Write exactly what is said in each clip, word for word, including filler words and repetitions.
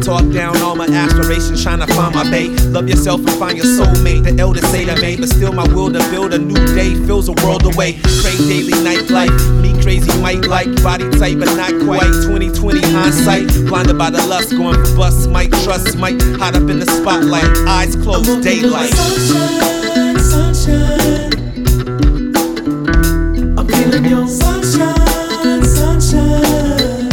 talk down all my aspirations, trying to find my bae. Love yourself and find your soulmate. The elders say that may, but still my will to build a new day fills a world away. Crave daily nightlife, me crazy might like, body tight but not quite. twenty twenty hindsight, blinded by the lust, going for bust, might trust, might hide up in the spotlight. Eyes closed, daylight. Sunshine, sunshine. I'm feeling your sunshine, sunshine.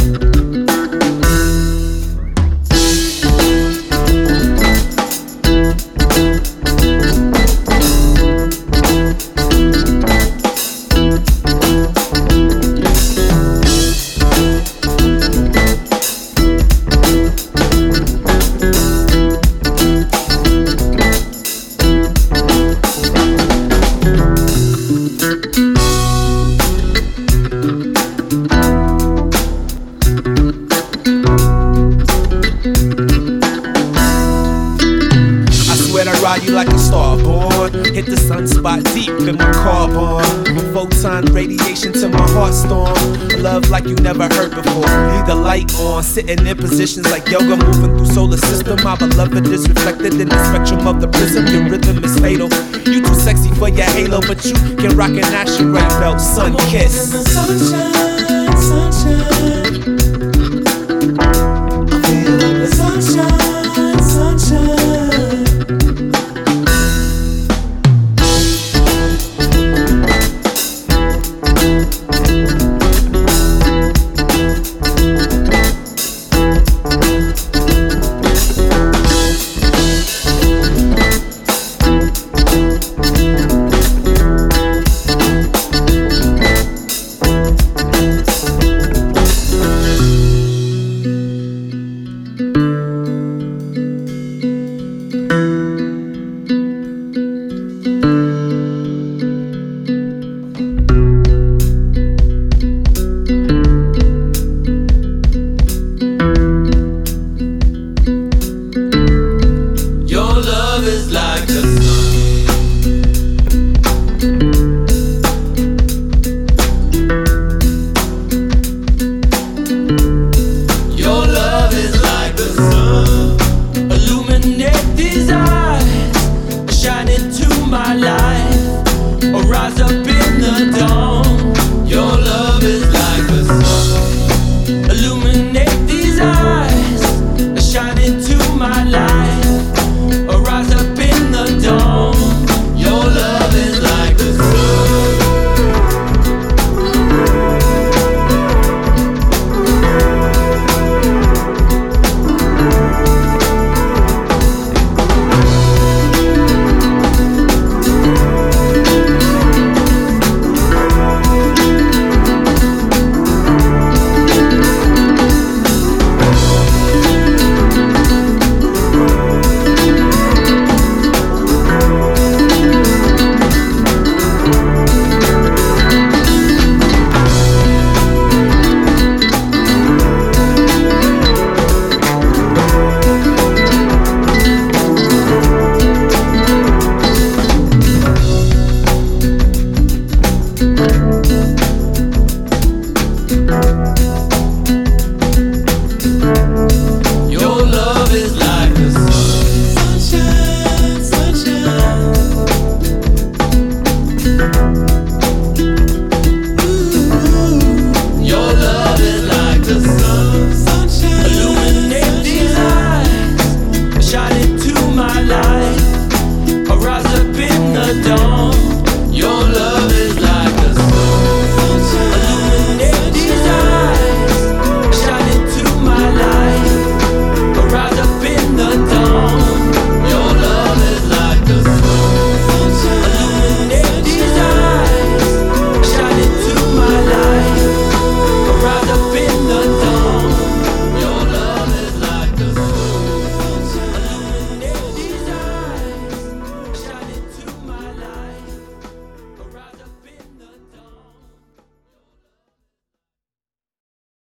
Ride you like a star born. Hit the sunspot deep in my carbon. Photon radiation to my heart storm. Love like you never heard before. Leave the light on. Sitting in positions like yoga, moving through solar system. My beloved is reflected in the spectrum of the prism. Your rhythm is fatal. You too sexy for your halo, but you can rock an action ray belt. Sun kiss. Sunshine, sunshine. I feel like the sunshine, sunshine. Rise up in the dawn. Your love is like the sun. Illuminate these eyes, shine into my life.